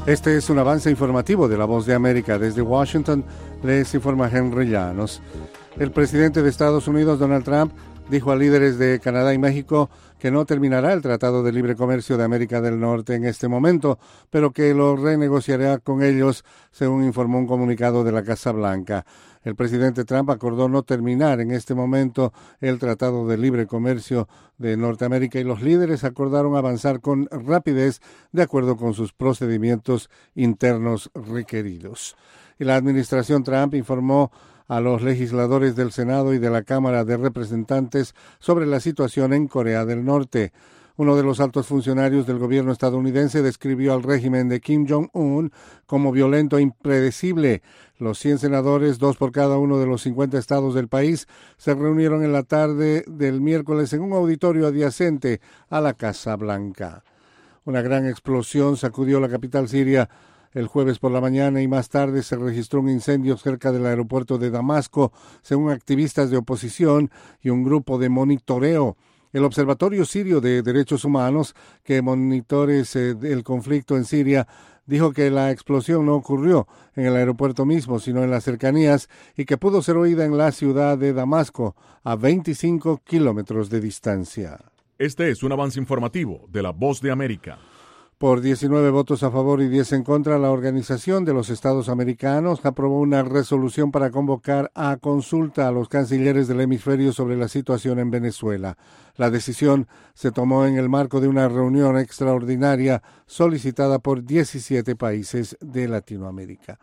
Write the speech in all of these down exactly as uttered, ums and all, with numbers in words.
Este es un avance informativo de La Voz de América. Desde Washington les informa Henry Llanos. El presidente de Estados Unidos, Donald Trump, dijo a líderes de Canadá y México que no terminará el Tratado de Libre Comercio de América del Norte en este momento, pero que lo renegociará con ellos, según informó un comunicado de la Casa Blanca. El presidente Trump acordó no terminar en este momento el Tratado de Libre Comercio de Norteamérica y los líderes acordaron avanzar con rapidez de acuerdo con sus procedimientos internos requeridos. Y la administración Trump informó a los legisladores del Senado y de la Cámara de Representantes sobre la situación en Corea del Norte. Uno de los altos funcionarios del gobierno estadounidense describió al régimen de Kim Jong-un como violento e impredecible. Los cien senadores, dos por cada uno de los cincuenta estados del país, se reunieron en la tarde del miércoles en un auditorio adyacente a la Casa Blanca. Una gran explosión sacudió la capital siria el jueves por la mañana y más tarde se registró un incendio cerca del aeropuerto de Damasco, según activistas de oposición y un grupo de monitoreo. El Observatorio Sirio de Derechos Humanos, que monitores eh, el conflicto en Siria, dijo que la explosión no ocurrió en el aeropuerto mismo, sino en las cercanías, y que pudo ser oída en la ciudad de Damasco, a veinticinco kilómetros de distancia. Este es un avance informativo de La Voz de América. Por diecinueve votos a favor y diez en contra, la Organización de los Estados Americanos aprobó una resolución para convocar a consulta a los cancilleres del hemisferio sobre la situación en Venezuela. La decisión se tomó en el marco de una reunión extraordinaria solicitada por diecisiete países de Latinoamérica.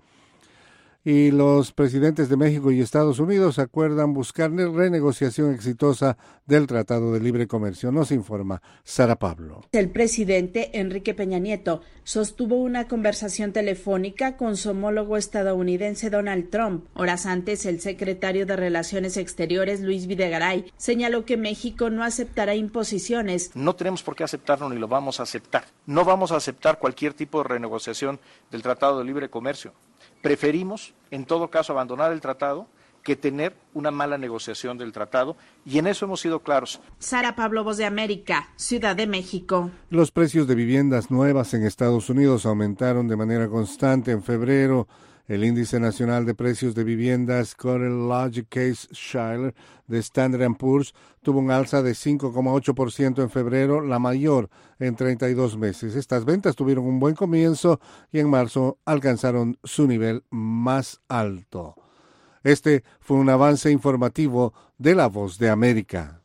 Y los presidentes de México y Estados Unidos acuerdan buscar renegociación exitosa del Tratado de Libre Comercio. Nos informa Sara Pablo. El presidente Enrique Peña Nieto sostuvo una conversación telefónica con su homólogo estadounidense Donald Trump. Horas antes, el secretario de Relaciones Exteriores, Luis Videgaray, señaló que México no aceptará imposiciones. No tenemos por qué aceptarlo ni lo vamos a aceptar. No vamos a aceptar cualquier tipo de renegociación del Tratado de Libre Comercio. Preferimos, en todo caso, abandonar el tratado que tener una mala negociación del tratado, y en eso hemos sido claros. Sara Pablo, Voz de América, Ciudad de México. Los precios de viviendas nuevas en Estados Unidos aumentaron de manera constante en febrero. El índice nacional de precios de viviendas CoreLogic Case-Shiller de Standard and Poor's tuvo un alza de cinco coma ocho por ciento en febrero, la mayor en treinta y dos meses. Estas ventas tuvieron un buen comienzo y en marzo alcanzaron su nivel más alto. Este fue un avance informativo de La Voz de América.